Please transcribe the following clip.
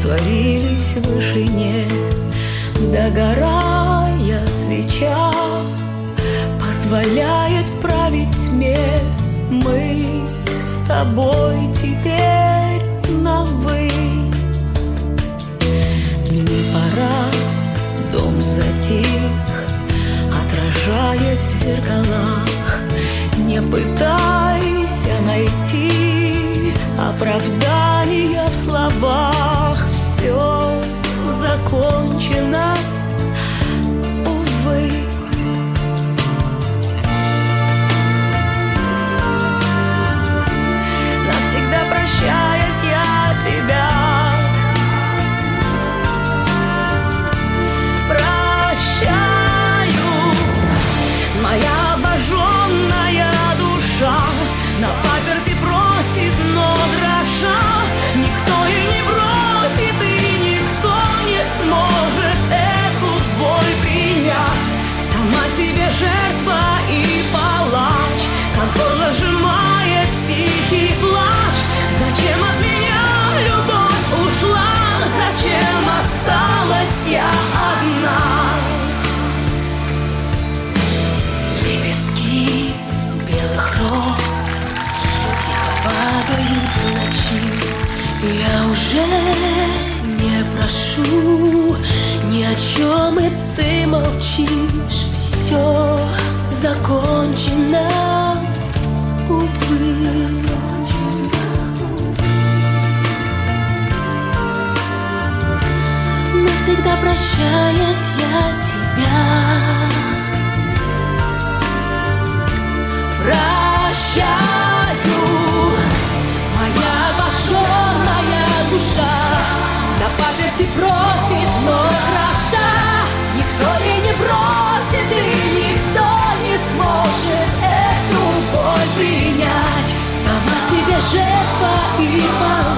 растворились в вышине. Догорая свеча позволяет править тьме. Мы с тобой теперь на «вы». Мне пора, дом затих, отражаясь в зеркалах. Не пытайся найти оправдания в словах. Все закончено, увы. Навсегда прощаясь, я тебя прощаю. Моя обожженная душа на паперти просит, но дрожа. Никто и не бросит, и никто не сможет эту боль принять. Сама себе жертва и палач, как горло сжимает тихий плач. Зачем от меня любовь ушла? Зачем осталась я одна? Лепестки белых роз тихо падают в ночи. Я уже не прошу ни о чем, и ты молчишь. Все закончено, увы. Навсегда прощаясь, я тебя прощаю. Моя обожженная душа на паперти просит, но кроша. Никто и не бросит, и никто не сможет эту боль принять. Сама себе жертва и палач.